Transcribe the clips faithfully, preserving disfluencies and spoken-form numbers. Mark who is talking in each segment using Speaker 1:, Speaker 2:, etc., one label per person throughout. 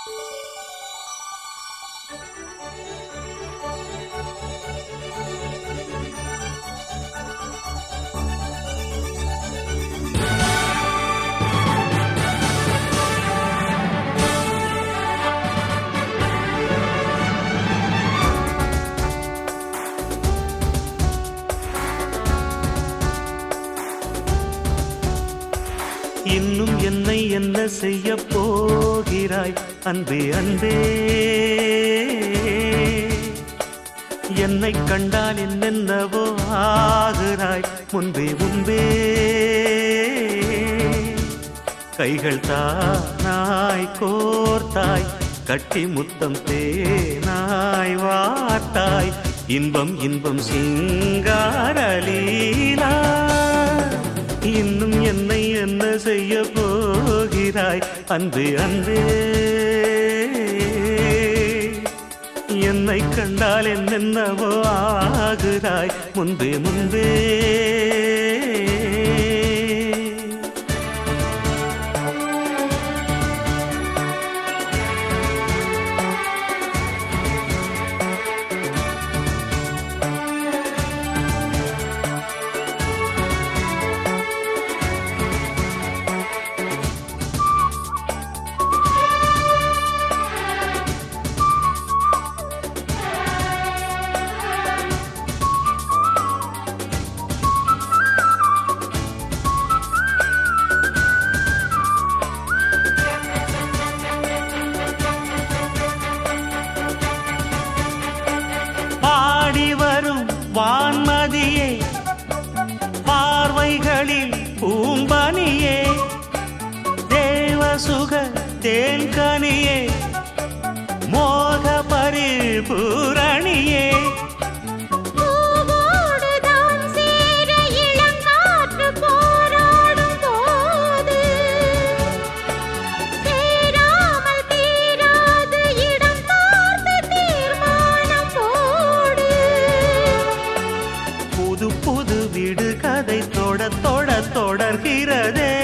Speaker 1: இன்னும் என்னை என்ன செய்ய போகிறாய் அன்பே அன்பே, என்னை கண்டால் என்னென்னவோ ஆகிறாய் முன்பே முன்பே. கைகள் தானாய் கோர்த்தாய், கட்டி முத்தம் தேனாய் வார்த்தாய், இன்பம் இன்பம் சிங்காரலீலா. இன்னும் என்னை என்ன செய்ய போகிறாய் அன்பே அன்பே, என்னை கண்டால் என்னென்னவோ ஆகிறாய் முன்பே முன்பே. வான்மதியே, பார்வைகளில் பூம்பனியே, தேவசுக தேன்கனியே, மோக பரிபூரணியே. புது வீடு கதை தொட தொட தொடர்கிறதே.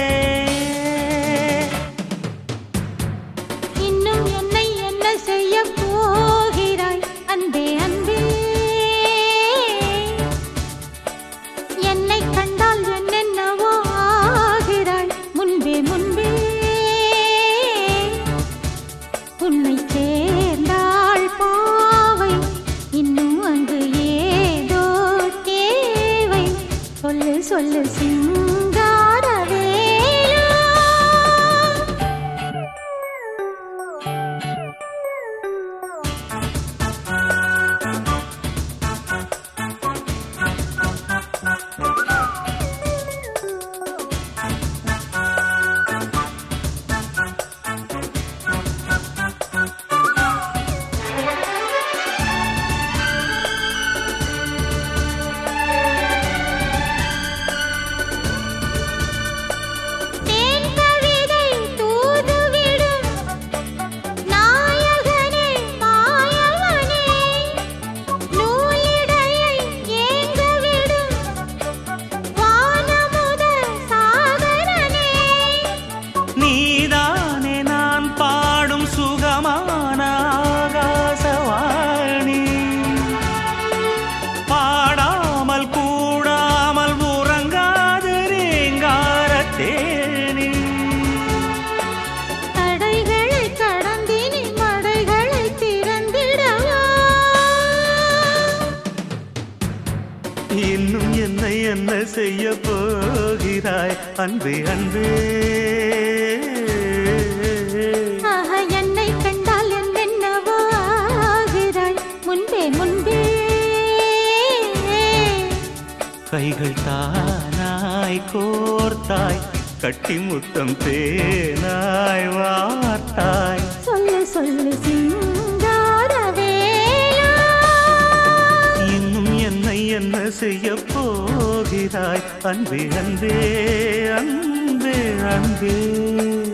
Speaker 2: இன்னும் என்னை என்ன செய்ய போகிறாய் அன்பே அன்பே, என்னை கண்டால் என்னென்னவோ ஆகிறாய் முன்பே முன்பே. உன்னை சேர்ந்தாள் பாவை, இன்னும் அங்கு ஏதோ தேவை, சொல்லு சொல்லு சிங்காரவேலா.
Speaker 1: நீதானே நான் பாடும் சுகமான ஆகாசவாணி, பாடாமல் கூடாமல் உறங்காது ரீங்காரத்தேனி.
Speaker 2: தடைகளை கடந்தினி மடைகளை திறந்திடவா.
Speaker 1: இன்னும் என்னை என்ன செய்ய போகிறாய் அன்பே அன்பே,
Speaker 2: என்னை கண்டால் என்னென்னவோ ஆகிறாய் முன்பே முன்பே.
Speaker 1: கைகள் தானாய் கோர்த்தாய், கட்டி முத்தம் தேனாய் வார்த்தாய்,
Speaker 2: சொல்லு சொல்லு சிங்காரவேலா.
Speaker 1: இன்னும் என்னை என்ன செய்ய போகிறாய் அன்பே அன்பே அன்பே அன்பே.